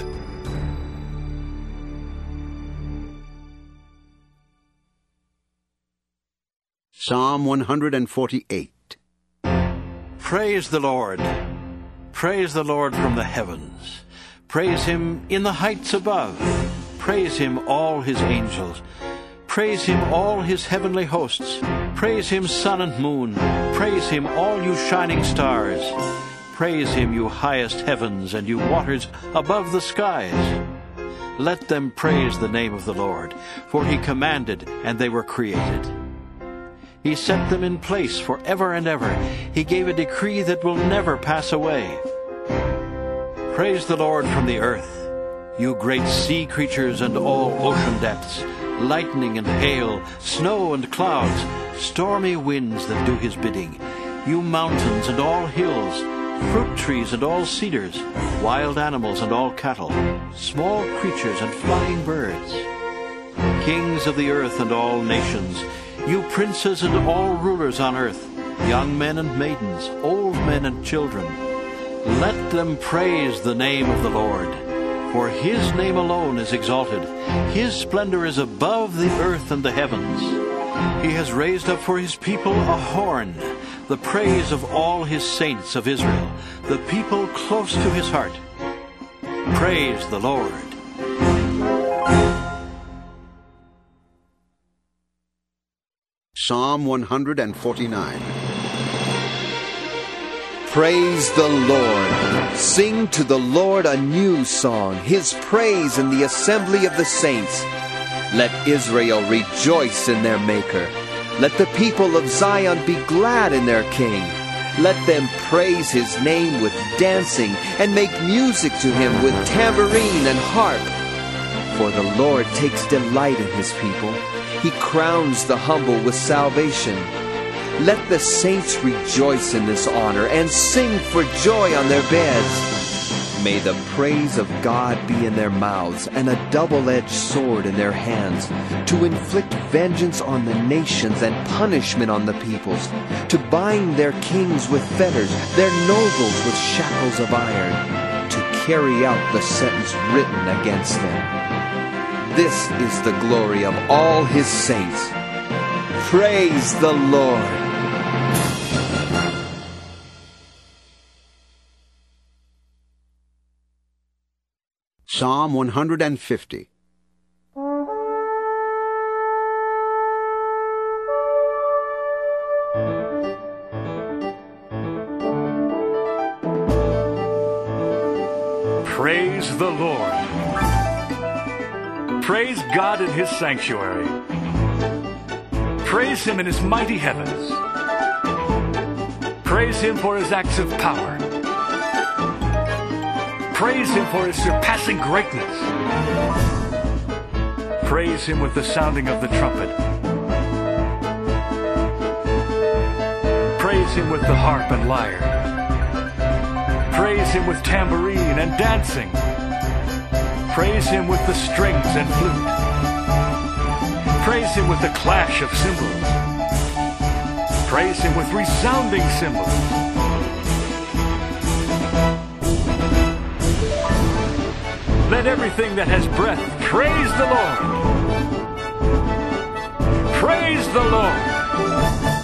Psalm one forty-eight. Praise the Lord. Praise the Lord from the heavens. Praise him in the heights above. Praise him, all his angels. Praise him, all his heavenly hosts. Praise him, sun and moon. Praise him, all you shining stars. Praise him, you highest heavens, and you waters above the skies. Let them praise the name of the Lord, for he commanded, and they were created. He set them in place forever and ever. He gave a decree that will never pass away. Praise the Lord from the earth, You great sea creatures and all ocean depths, lightning and hail, snow and clouds, stormy winds that do his bidding. You mountains and all hills, fruit trees and all cedars, wild animals and all cattle, small creatures and flying birds. Kings of the earth and all nations, you princes and all rulers on earth, young men and maidens, old men and children, let them praise the name of the Lord. For his name alone is exalted. His splendor is above the earth and the heavens. He has raised up for his people a horn, the praise of all his saints of Israel, the people close to his heart. Praise the Lord. Psalm one forty-nine. Praise the Lord. Sing to the Lord a new song, his praise in the assembly of the saints. Let Israel rejoice in their Maker. Let the people of Zion be glad in their King. Let them praise his name with dancing and make music to him with tambourine and harp. For the Lord takes delight in his people. He crowns the humble with salvation. Let the saints rejoice in this honor and sing for joy on their beds. May the praise of God be in their mouths and a double-edged sword in their hands, to inflict vengeance on the nations and punishment on the peoples, to bind their kings with fetters, their nobles with shackles of iron, to carry out the sentence written against them. This is the glory of all his saints. Praise the Lord. Psalm one fifty. Praise the Lord. Praise God in his sanctuary. Praise him in his mighty heavens. Praise him for his acts of power. Praise him for his surpassing greatness. Praise him with the sounding of the trumpet. Praise him with the harp and lyre. Praise him with tambourine and dancing. Praise him with the strings and flute. Praise him with the clash of cymbals. Praise him with resounding cymbals. Let everything that has breath praise the Lord. Praise the Lord.